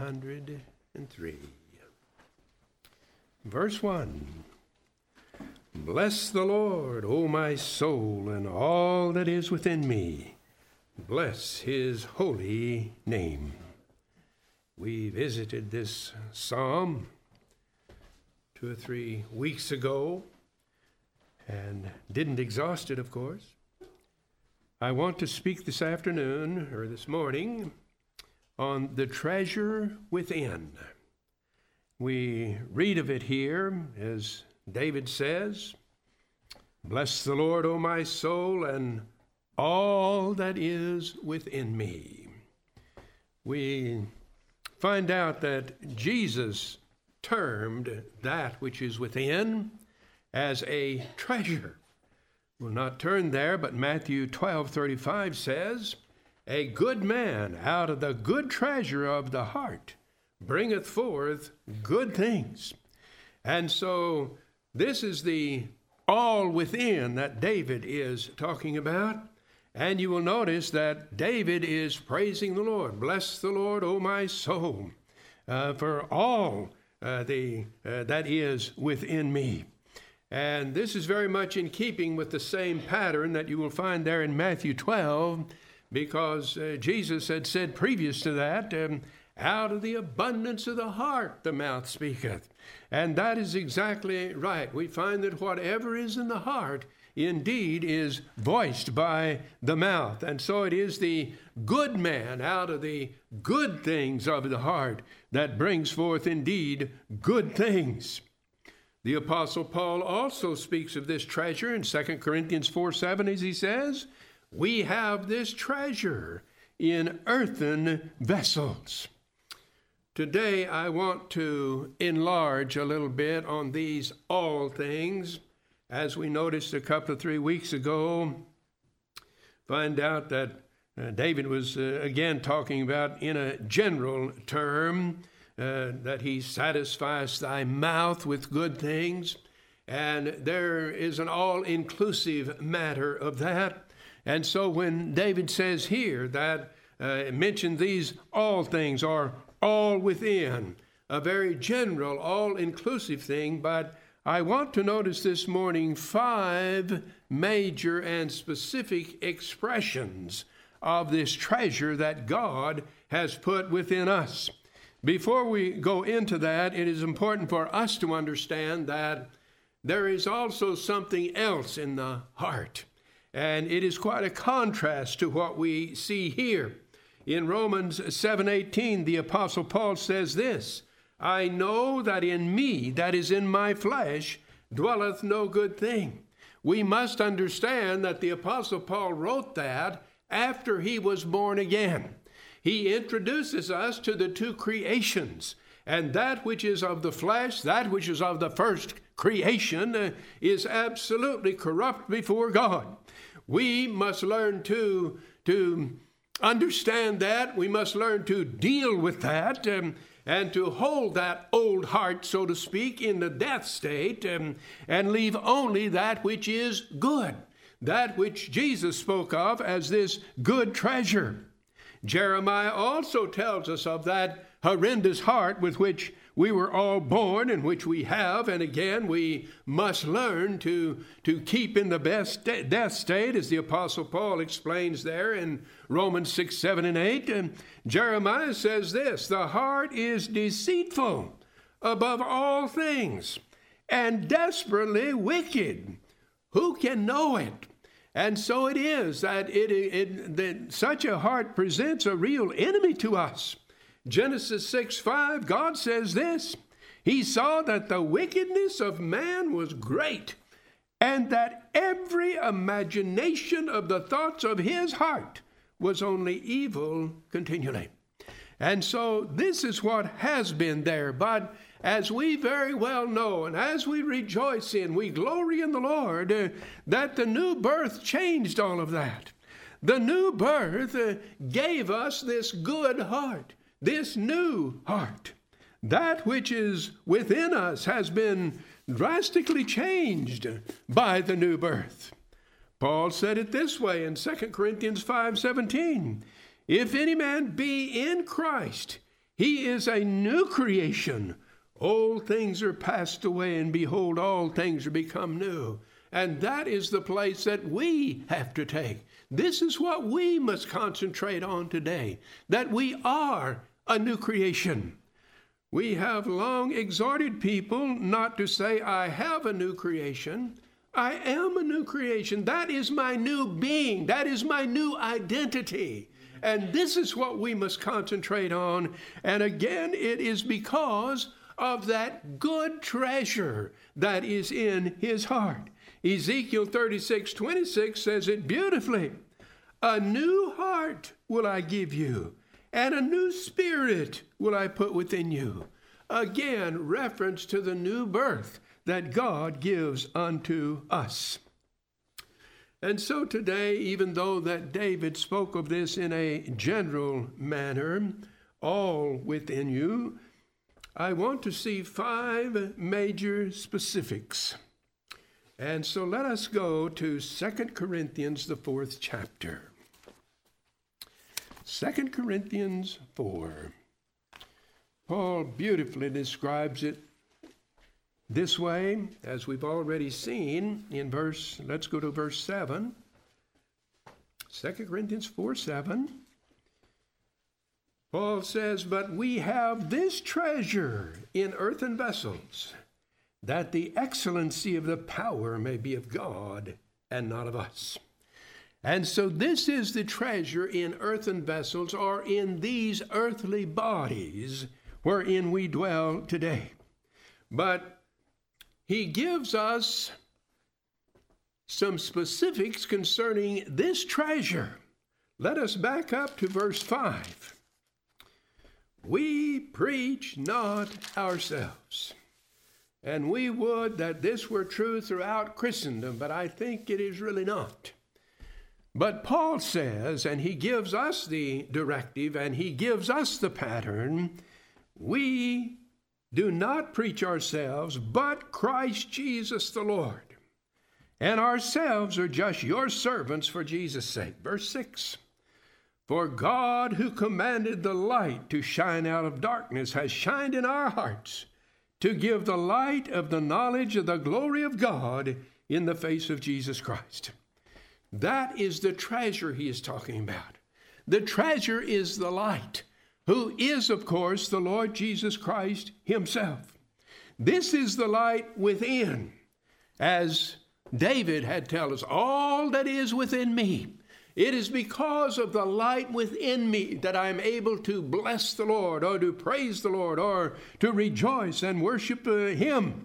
103. Verse 1. Bless the Lord, O my soul, and all that is within me. Bless his holy name. We visited this psalm 2 or 3 weeks ago and didn't exhaust it, of course. I want to speak this afternoon, or this morning, on the treasure within. We read of it here, as David says, bless the Lord, O my soul, and all that is within me. We find out that Jesus termed that which is within as a treasure. We'll not turn there, but Matthew 12:35 says, a good man out of the good treasure of the heart bringeth forth good things. And so this is the all within that David is talking about. And you will notice that David is praising the Lord. Bless the Lord, O my soul, for all that is within me. And this is very much in keeping with the same pattern that you will find there in Matthew 12, because Jesus had said previous to that, out of the abundance of the heart the mouth speaketh. And that is exactly right. We find that whatever is in the heart indeed is voiced by the mouth. And so it is the good man out of the good things of the heart that brings forth indeed good things. The Apostle Paul also speaks of this treasure in 2 Corinthians 4:7, as he says, we have this treasure in earthen vessels. Today I want to enlarge a little bit on these all things. As we noticed a couple of 3 weeks ago, find out that David was again talking about in a general term that he satisfies thy mouth with good things. And there is an all-inclusive matter of that. And so when David says here that mention these all things are all within, a very general, all-inclusive thing, but I want to notice this morning 5 major and specific expressions of this treasure that God has put within us. Before we go into that, it is important for us to understand that there is also something else in the heart. And it is quite a contrast to what we see here. In Romans 7:18, the Apostle Paul says this, I know that in me, that is in my flesh, dwelleth no good thing. We must understand that the Apostle Paul wrote that after he was born again. He introduces us to the 2 creations, and that which is of the flesh, that which is of the first creation, is absolutely corrupt before God. We must learn to understand that. We must learn to deal with that and to hold that old heart, so to speak, in the death state and leave only that which is good, that which Jesus spoke of as this good treasure. Jeremiah also tells us of that horrendous heart with which we were all born and which we have, and again we must learn to keep in the best death state, as the Apostle Paul explains there in Romans 6, 7, and 8. And Jeremiah says this, the heart is deceitful above all things and desperately wicked. Who can know it? And so it is that that such a heart presents a real enemy to us. Genesis 6:5, God says this, he saw that the wickedness of man was great, and that every imagination of the thoughts of his heart was only evil continually. And so this is what has been there. But as we very well know, and as we rejoice in, we glory in the Lord, that the new birth changed all of that. The new birth gave us this good heart, this new heart. That which is within us has been drastically changed by the new birth. Paul said it this way in 2 Corinthians 5:17. If any man be in Christ, He is a new creation. Old things are passed away, and behold, all things are become new. And that is the place that we have to take. This is what we must concentrate on today, that we are a new creation. We have long exhorted people not to say, I have a new creation. I am a new creation. That is my new being. That is my new identity. And this is what we must concentrate on. And again, it is because of that good treasure that is in his heart. Ezekiel 36:26 says it beautifully. A new heart will I give you, and a new spirit will I put within you. Again, reference to the new birth that God gives unto us. And so today, even though that David spoke of this in a general manner, all within you, I want to see 5 major specifics. And so let us go to 2 Corinthians, the 4th chapter. 2 Corinthians 4. Paul beautifully describes it this way, as we've already seen in let's go to verse 7. 2 Corinthians 4:7. Paul says, but we have this treasure in earthen vessels, that the excellency of the power may be of God and not of us. And so this is the treasure in earthen vessels, or in these earthly bodies wherein we dwell today. But he gives us some specifics concerning this treasure. Let us back up to verse 5. We preach not ourselves. And we would that this were true throughout Christendom, but I think it is really not. But Paul says, and he gives us the directive, and he gives us the pattern, we do not preach ourselves, but Christ Jesus the Lord. And ourselves are just your servants for Jesus' sake. Verse 6. For God, who commanded the light to shine out of darkness, has shined in our hearts to give the light of the knowledge of the glory of God in the face of Jesus Christ. That is the treasure he is talking about. The treasure is the light, who is, of course, the Lord Jesus Christ himself. This is the light within. As David had told us, all that is within me, it is because of the light within me that I'm able to bless the Lord, or to praise the Lord, or to rejoice and worship him.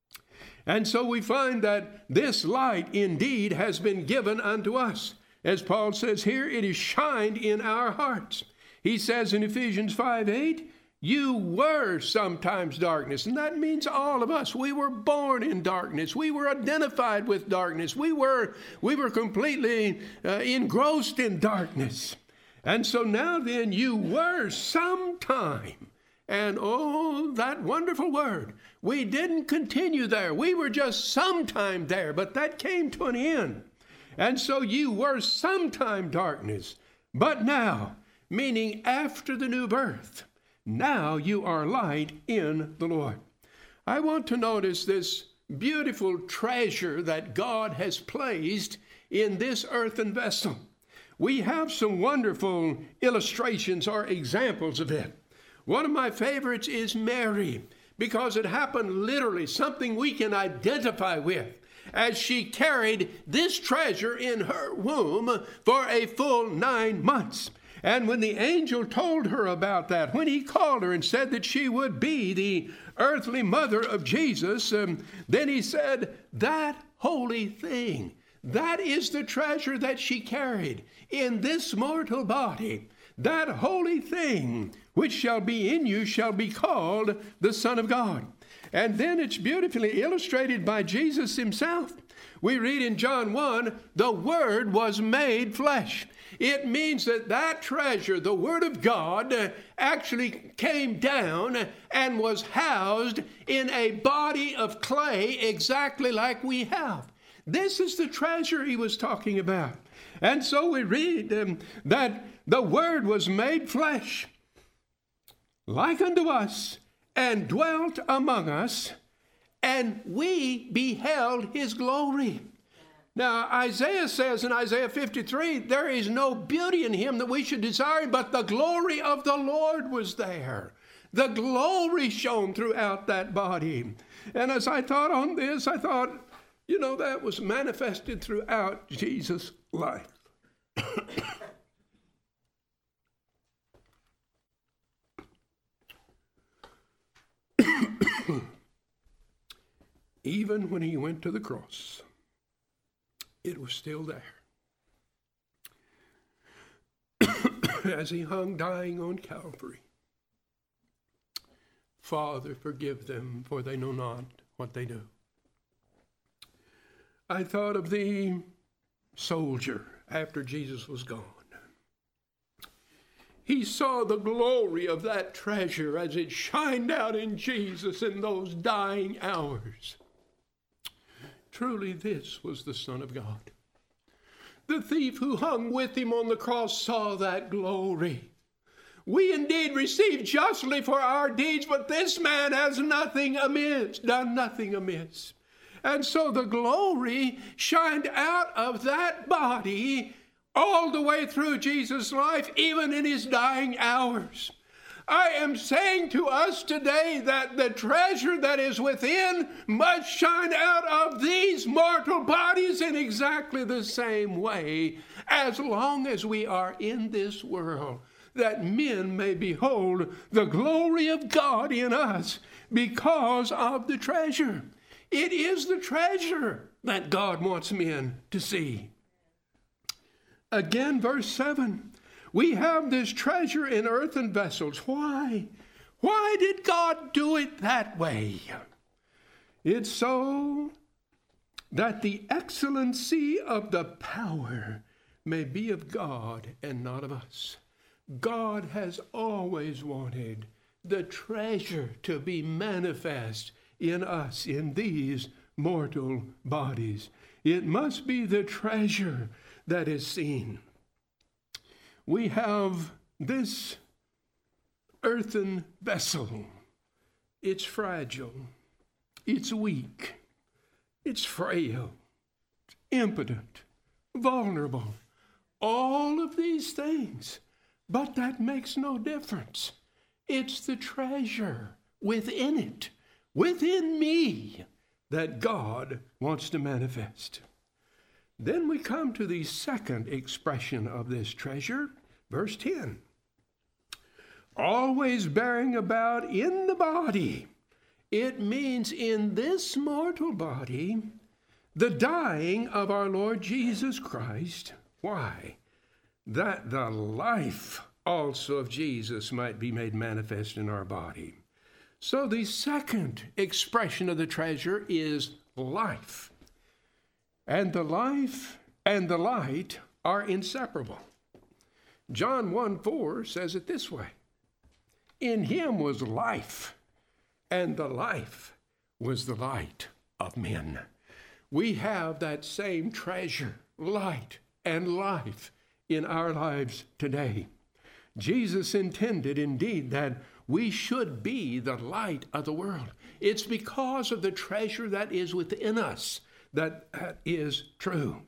And so we find that this light indeed has been given unto us. As Paul says here, it is shined in our hearts. He says in Ephesians 5:8, you were sometimes darkness. And that means all of us. We were born in darkness. We were identified with darkness. We were completely engrossed in darkness. And so now then, you were sometime. And oh, that wonderful word. We didn't continue there. We were just sometime there, but that came to an end. And so you were sometime darkness. But now, meaning after the new birth, now you are light in the Lord. I want to notice this beautiful treasure that God has placed in this earthen vessel. We have some wonderful illustrations or examples of it. One of my favorites is Mary, because it happened literally, something we can identify with, as she carried this treasure in her womb for a full 9 months. And when the angel told her about that, when he called her and said that she would be the earthly mother of Jesus, then he said, that holy thing, that is the treasure that she carried in this mortal body. That holy thing which shall be in you shall be called the Son of God. And then it's beautifully illustrated by Jesus himself. We read in John 1, the Word was made flesh. It means that that treasure, the Word of God, actually came down and was housed in a body of clay exactly like we have. This is the treasure he was talking about. And so we read that the Word was made flesh. like unto us, and dwelt among us, and we beheld his glory. Now, Isaiah says in Isaiah 53, there is no beauty in him that we should desire him, but the glory of the Lord was there. The glory shone throughout that body. And as I thought on this, I thought, that was manifested throughout Jesus' life. Even when he went to the cross, it was still there. As he hung dying on Calvary, Father, forgive them, for they know not what they do. I thought of the soldier after Jesus was gone. He saw the glory of that treasure as it shined out in Jesus in those dying hours. Truly, this was the Son of God. The thief who hung with him on the cross saw that glory. We indeed receive justly for our deeds, but this man has nothing amiss, done nothing amiss. And so the glory shined out of that body all the way through Jesus' life, even in his dying hours. I am saying to us today that the treasure that is within must shine out of these mortal bodies in exactly the same way as long as we are in this world, that men may behold the glory of God in us because of the treasure. It is the treasure that God wants men to see. Again, verse 7. We have this treasure in earthen vessels. Why? Why did God do it that way? It's so that the excellency of the power may be of God and not of us. God has always wanted the treasure to be manifest in us, in these mortal bodies. It must be the treasure that is seen. We have this earthen vessel. It's fragile. It's weak. It's frail. It's impotent. Vulnerable. All of these things. But that makes no difference. It's the treasure within it, within me, that God wants to manifest. Then we come to the second expression of this treasure, verse 10. Always bearing about in the body. It means in this mortal body, the dying of our Lord Jesus Christ. Why? That the life also of Jesus might be made manifest in our body. So the second expression of the treasure is life. And the life and the light are inseparable. John 1:4 says it this way. In him was life, and the life was the light of men. We have that same treasure, light and life, in our lives today. Jesus intended indeed that we should be the light of the world. It's because of the treasure that is within us that is true.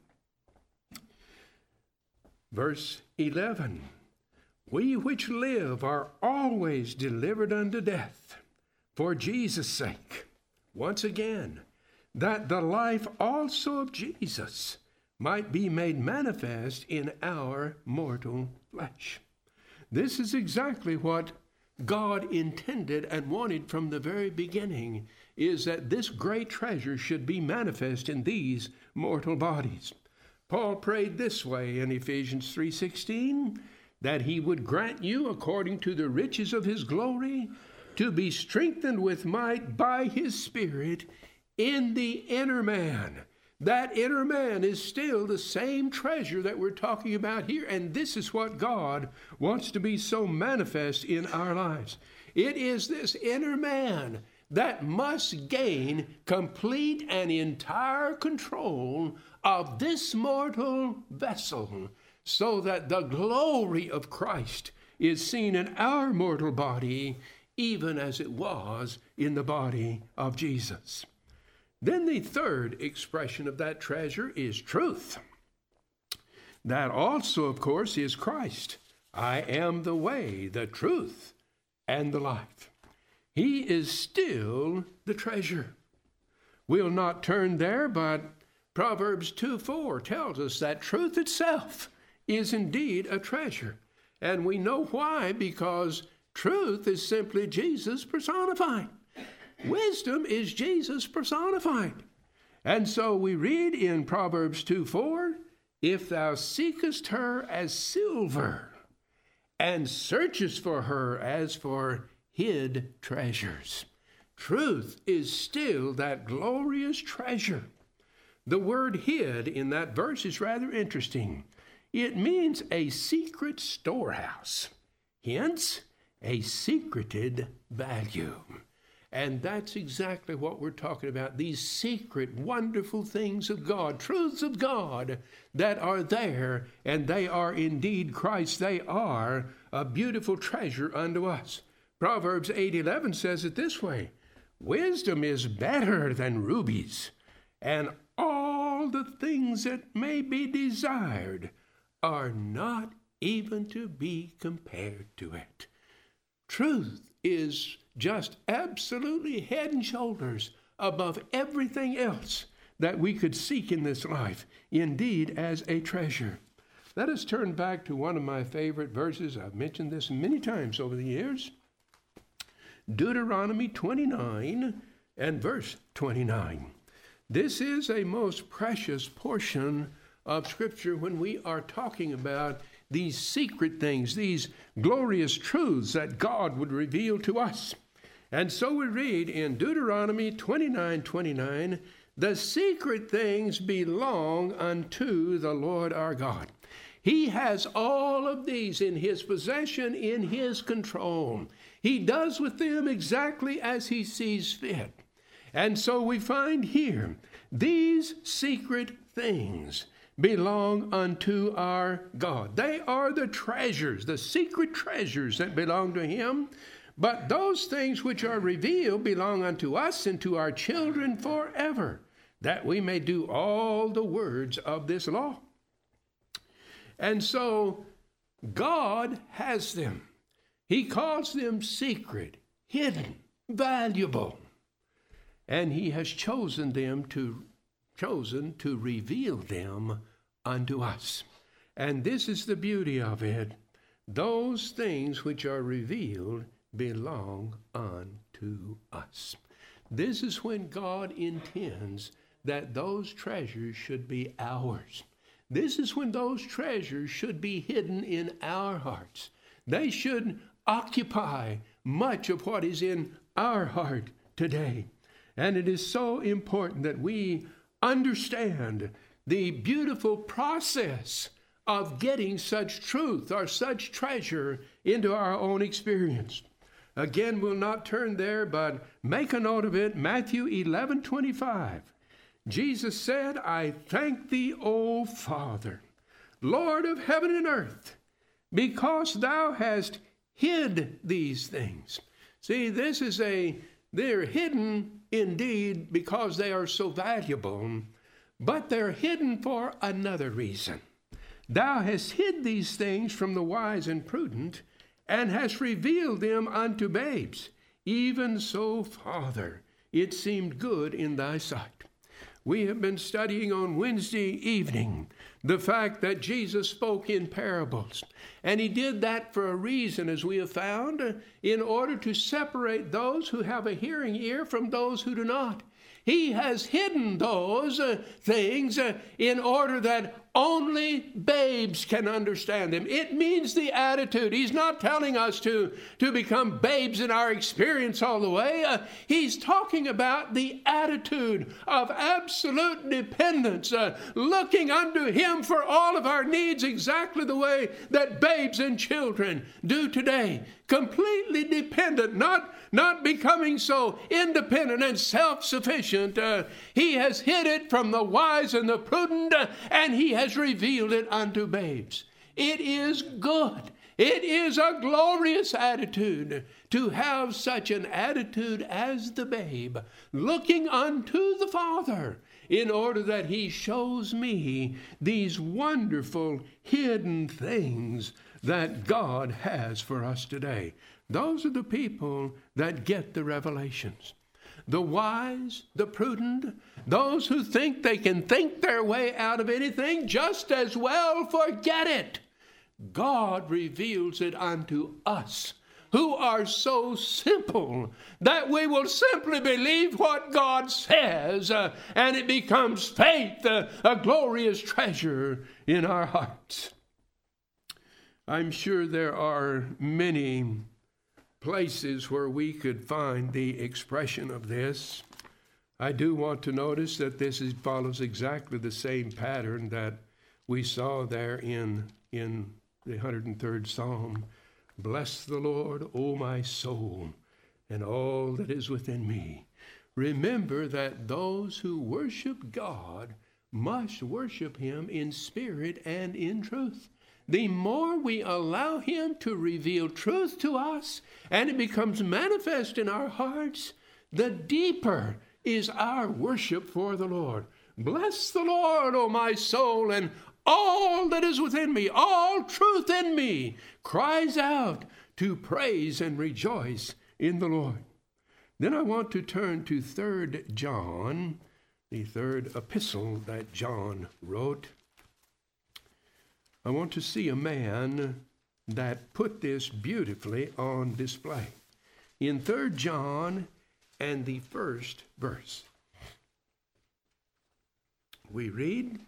Verse 11, we which live are always delivered unto death for Jesus' sake. Once again, that the life also of Jesus might be made manifest in our mortal flesh. This is exactly what God intended and wanted from the very beginning, is that this great treasure should be manifest in these mortal bodies. Paul prayed this way in Ephesians 3:16, that he would grant you, according to the riches of his glory, to be strengthened with might by his Spirit in the inner man. That inner man is still the same treasure that we're talking about here, and this is what God wants to be so manifest in our lives. It is this inner man that must gain complete and entire control of this mortal vessel, so that the glory of Christ is seen in our mortal body, even as it was in the body of Jesus. Then the third expression of that treasure is truth. That also, of course, is Christ. I am the way, the truth, and the life. He is still the treasure. We'll not turn there, but Proverbs 2:4 tells us that truth itself is indeed a treasure. And we know why, because truth is simply Jesus personified. Wisdom is Jesus personified. And so we read in Proverbs 2:4, if thou seekest her as silver, and searchest for her as for hid treasures. Truth is still that glorious treasure. The word hid in that verse is rather interesting. It means a secret storehouse, hence a secreted value. And that's exactly what we're talking about, these secret, wonderful things of God, truths of God that are there, and they are indeed Christ. They are a beautiful treasure unto us. Proverbs 8:11 says it this way, wisdom is better than rubies, and all the things that may be desired are not even to be compared to it. Truth is just absolutely head and shoulders above everything else that we could seek in this life, indeed as a treasure. Let us turn back to one of my favorite verses. I've mentioned this many times over the years. Deuteronomy 29 and verse 29. This is a most precious portion of Scripture when we are talking about these secret things, these glorious truths that God would reveal to us. And so we read in Deuteronomy 29:29, the secret things belong unto the Lord our God. He has all of these in his possession, in his control. He does with them exactly as he sees fit. And so we find here, these secret things belong unto our God. They are the treasures, the secret treasures that belong to him. But those things which are revealed belong unto us and to our children forever, that we may do all the words of this law. And so God has them. He calls them secret, hidden, valuable. And he has chosen to reveal them unto us. And this is the beauty of it. Those things which are revealed belong unto us. This is when God intends that those treasures should be ours. This is when those treasures should be hidden in our hearts. They should occupy much of what is in our heart today. And it is so important that we understand the beautiful process of getting such truth or such treasure into our own experience. Again, we'll not turn there, but make a note of it. Matthew 11:25. Jesus said, I thank thee, O Father, Lord of heaven and earth, because thou hast hid these things. See, they're hidden indeed because they are so valuable, but they're hidden for another reason. Thou hast hid these things from the wise and prudent, and hast revealed them unto babes. Even so, Father, it seemed good in thy sight. We have been studying on Wednesday evening the fact that Jesus spoke in parables. And he did that for a reason, as we have found, in order to separate those who have a hearing ear from those who do not. He has hidden those things in order that only babes can understand them. It means the attitude. He's not telling us to become babes in our experience all the way. He's talking about the attitude of absolute dependence, looking unto him for all of our needs exactly the way that babes and children do today. Completely dependent, not becoming so independent and self-sufficient. He has hid it from the wise and the prudent, and he has revealed it unto babes. It is good. It is a glorious attitude to have such an attitude as the babe, looking unto the Father in order that he shows me these wonderful hidden things that God has for us today. Those are the people that get the revelations. The wise, the prudent, those who think they can think their way out of anything, just as well forget it. God reveals it unto us, who are so simple that we will simply believe what God says, and it becomes faith, a glorious treasure in our hearts. I'm sure there are many places where we could find the expression of this. I do want to notice that this follows exactly the same pattern that we saw there in the 103rd Psalm. Bless the Lord, O my soul, and all that is within me. Remember that those who worship God must worship him in spirit and in truth. The more we allow him to reveal truth to us and it becomes manifest in our hearts, the deeper is our worship for the Lord. Bless the Lord, O my soul, and all that is within me, all truth in me, cries out to praise and rejoice in the Lord. Then I want to turn to 3 John, the third epistle that John wrote. I want to see a man that put this beautifully on display. In 3 John and the first verse, we read,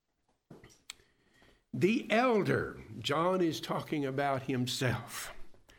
the elder, John is talking about himself.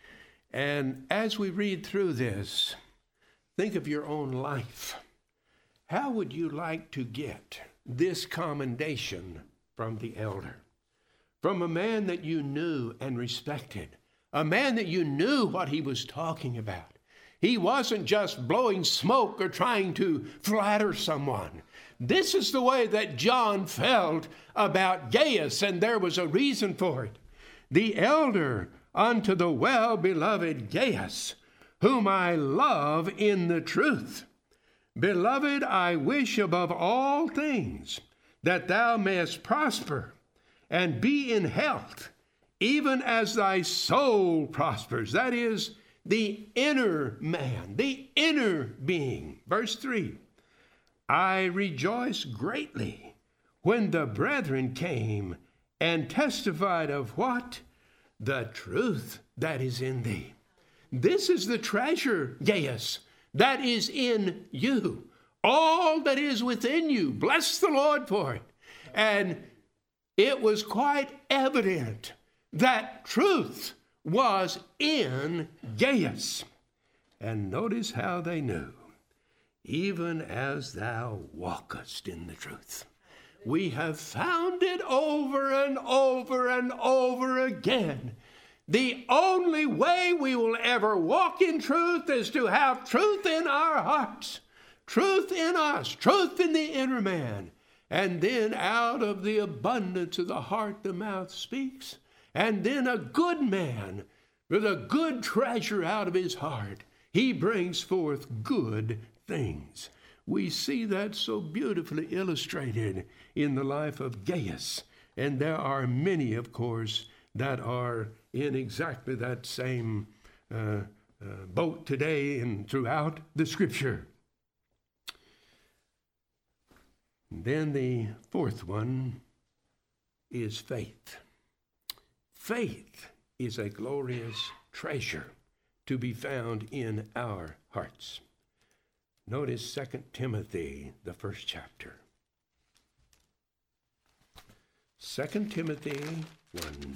And as we read through this, think of your own life. How would you like to get this commendation from the elder? From a man that you knew and respected, a man that you knew what he was talking about. He wasn't just blowing smoke or trying to flatter someone. This is the way that John felt about Gaius, and there was a reason for it. The elder unto the well-beloved Gaius, whom I love in the truth. Beloved, I wish above all things that thou mayest prosper and be in health, even as thy soul prospers. That is the inner man, the inner being. Verse 3, I rejoiced greatly when the brethren came and testified of what? The truth that is in thee. This is the treasure, Gaius, that is in you. All that is within you. Bless the Lord for it. And it was quite evident that truth was in Gaius. And notice how they knew. Even as thou walkest in the truth. We have found it over and over and over again. The only way we will ever walk in truth is to have truth in our hearts, truth in us, truth in the inner man. And then out of the abundance of the heart, the mouth speaks. And then a good man with a good treasure out of his heart, he brings forth good things. We see that so beautifully illustrated in the life of Gaius. And there are many, of course, that are in exactly that same boat today and throughout the Scripture. And then the fourth one is faith. Faith is a glorious treasure to be found in our hearts. Notice 2 Timothy, the first chapter. 2 Timothy 1.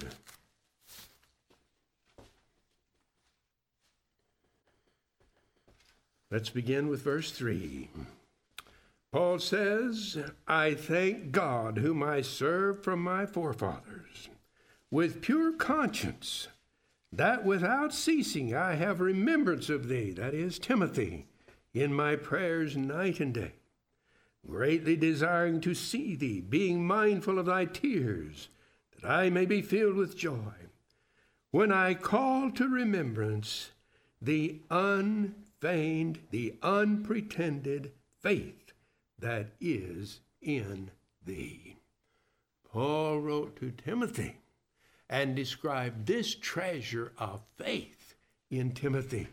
Let's begin with verse 3. Paul says, I thank God whom I serve from my forefathers with pure conscience, that without ceasing I have remembrance of thee, that is Timothy, in my prayers night and day, greatly desiring to see thee, being mindful of thy tears, that I may be filled with joy. when I call to remembrance the unfeigned, the unpretended faith that is in thee. Paul wrote to Timothy and described this treasure of faith in Timothy.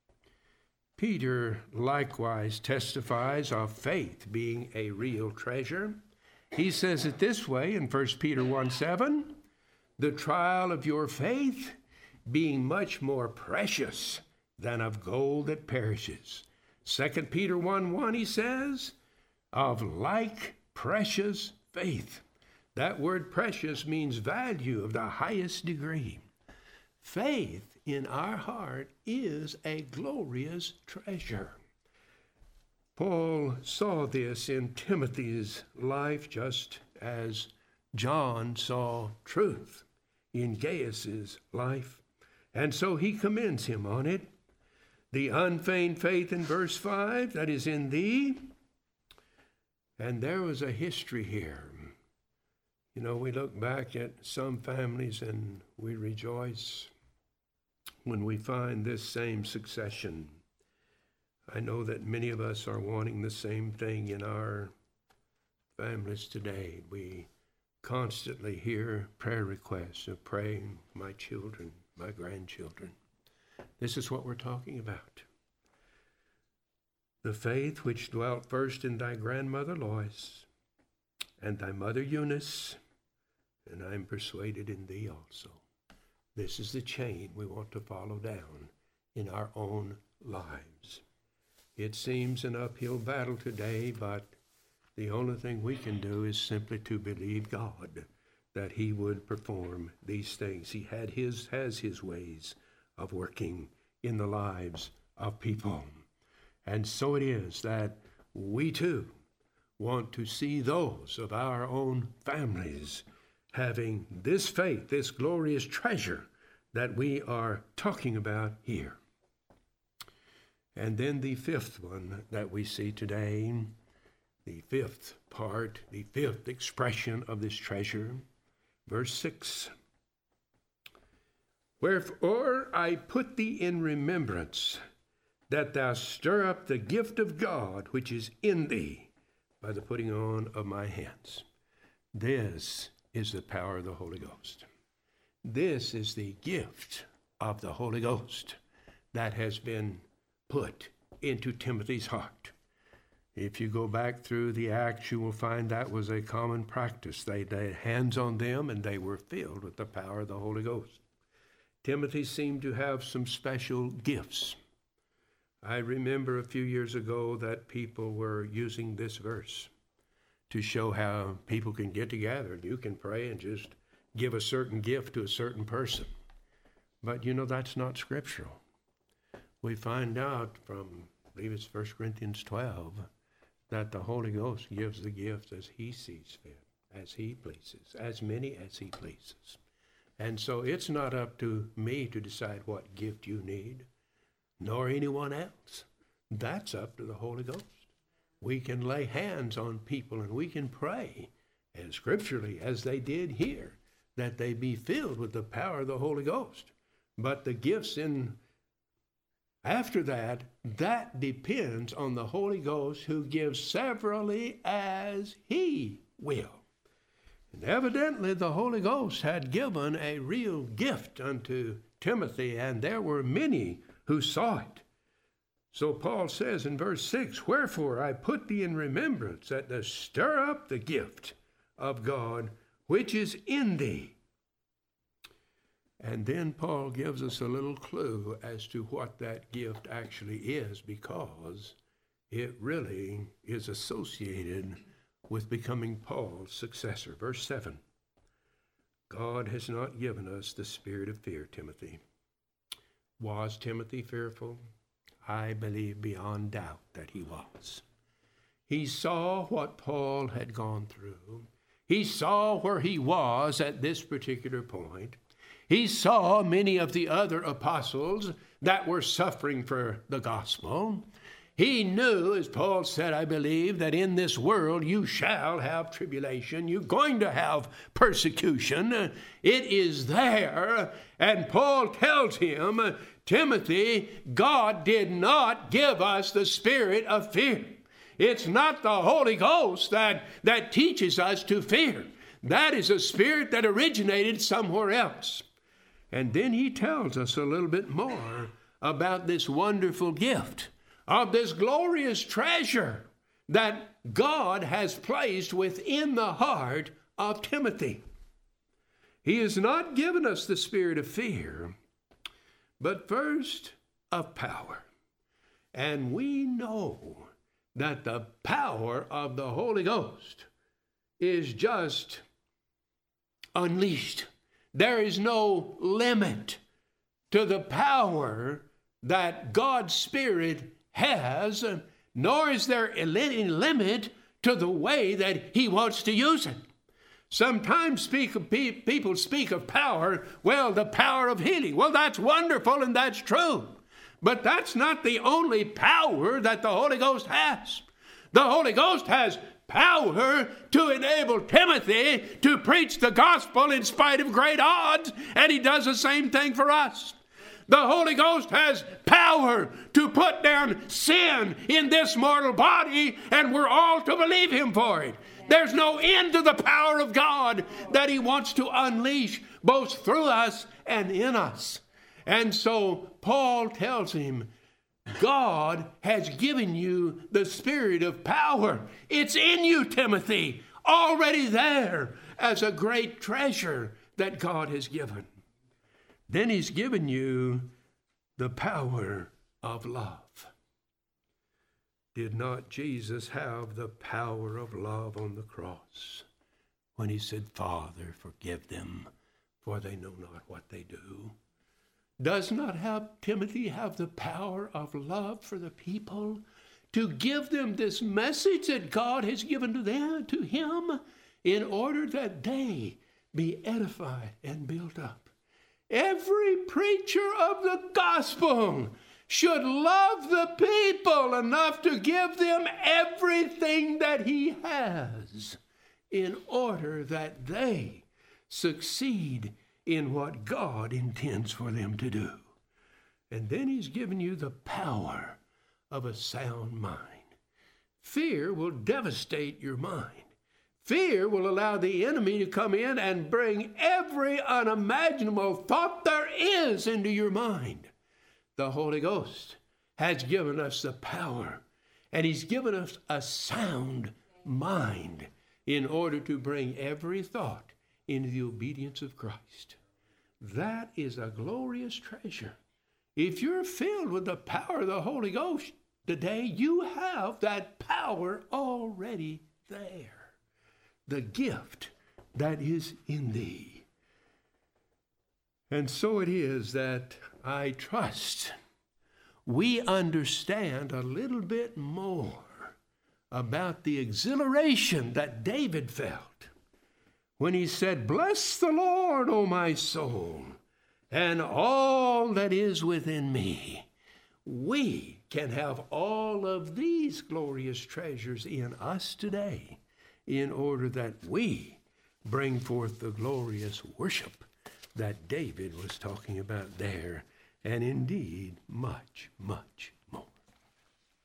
Peter likewise testifies of faith being a real treasure. He says it this way in 1 Peter 1:7, the trial of your faith being much more precious than of gold that perishes. 2 Peter 1:1, he says, of like precious faith. That word precious means value of the highest degree. Faith in our heart is a glorious treasure. Paul saw this in Timothy's life just as John saw truth in Gaius's life, and so he commends him on it. The unfeigned faith in verse 5 that is in thee. And there was a history here. You know, we look back at some families and we rejoice when we find this same succession. I know that many of us are wanting the same thing in our families today. We constantly hear prayer requests of praying my children, my grandchildren. This is what we're talking about. The faith which dwelt first in thy grandmother Lois and thy mother Eunice, and I am persuaded in thee also. This is the chain we want to follow down in our own lives. It seems an uphill battle today, but the only thing we can do is simply to believe God that he would perform these things. He has his ways of working in the lives of people. And so it is that we too want to see those of our own families having this faith, this glorious treasure that we are talking about here. And then the fifth one that we see today, the fifth part, the fifth expression of this treasure, verse 6. Wherefore I put thee in remembrance that thou stir up the gift of God which is in thee by the putting on of my hands. This is the power of the Holy Ghost. This is the gift of the Holy Ghost that has been put into Timothy's heart. If you go back through the Acts, you will find that was a common practice. They laid hands on them and they were filled with the power of the Holy Ghost. Timothy seemed to have some special gifts. I remember a few years ago that people were using this verse to show how people can get together and you can pray and just give a certain gift to a certain person. But you know, that's not scriptural. We find out from, I believe it's 1 Corinthians 12, that the Holy Ghost gives the gifts as he sees fit, as he pleases, as many as he pleases. And so it's not up to me to decide what gift you need, nor anyone else. That's up to the Holy Ghost. We can lay hands on people and we can pray, and scripturally, as they did here, that they be filled with the power of the Holy Ghost. But the gifts after that, that depends on the Holy Ghost, who gives severally as he will. And evidently the Holy Ghost had given a real gift unto Timothy, and there were many who saw it. So Paul says in verse 6, wherefore I put thee in remembrance that to stir up the gift of God which is in thee. And then Paul gives us a little clue as to what that gift actually is, because it really is associated with becoming Paul's successor. Verse 7, God has not given us the spirit of fear, Timothy. Was Timothy fearful? I believe beyond doubt that he was. He saw what Paul had gone through. He saw where he was at this particular point. He saw many of the other apostles that were suffering for the gospel. He knew, as Paul said, I believe, that in this world you shall have tribulation. You're going to have persecution. It is there. And Paul tells him, Timothy, God did not give us the spirit of fear. It's not the Holy Ghost that teaches us to fear. That is a spirit that originated somewhere else. And then he tells us a little bit more about this wonderful gift of this glorious treasure that God has placed within the heart of Timothy. He has not given us the spirit of fear, but first of power. And we know that the power of the Holy Ghost is just unleashed. There is no limit to the power that God's Spirit has, nor is there any limit to the way that he wants to use it. Sometimes people speak of power, well, the power of healing. Well, that's wonderful and that's true. But that's not the only power that the Holy Ghost has. The Holy Ghost has power to enable Timothy to preach the gospel in spite of great odds, and he does the same thing for us. The Holy Ghost has power to put down sin in this mortal body, and we're all to believe him for it. There's no end to the power of God that he wants to unleash both through us and in us. And so Paul tells him, God has given you the spirit of power. It's in you, Timothy, already there as a great treasure that God has given. Then he's given you the power of love. Did not Jesus have the power of love on the cross when he said, Father, forgive them, for they know not what they do? Does not Timothy have the power of love for the people to give them this message that God has given to him in order that they be edified and built up? Every preacher of the gospel should love the people enough to give them everything that he has in order that they succeed in what God intends for them to do. And then he's given you the power of a sound mind. Fear will devastate your mind. Fear will allow the enemy to come in and bring every unimaginable thought there is into your mind. The Holy Ghost has given us the power, and he's given us a sound mind in order to bring every thought into the obedience of Christ. That is a glorious treasure. If you're filled with the power of the Holy Ghost today, you have that power already there. The gift that is in thee. And so it is that I trust we understand a little bit more about the exhilaration that David felt when he said, Bless the Lord, O my soul, and all that is within me. We can have all of these glorious treasures in us today in order that we bring forth the glorious worship that David was talking about there, and indeed much, much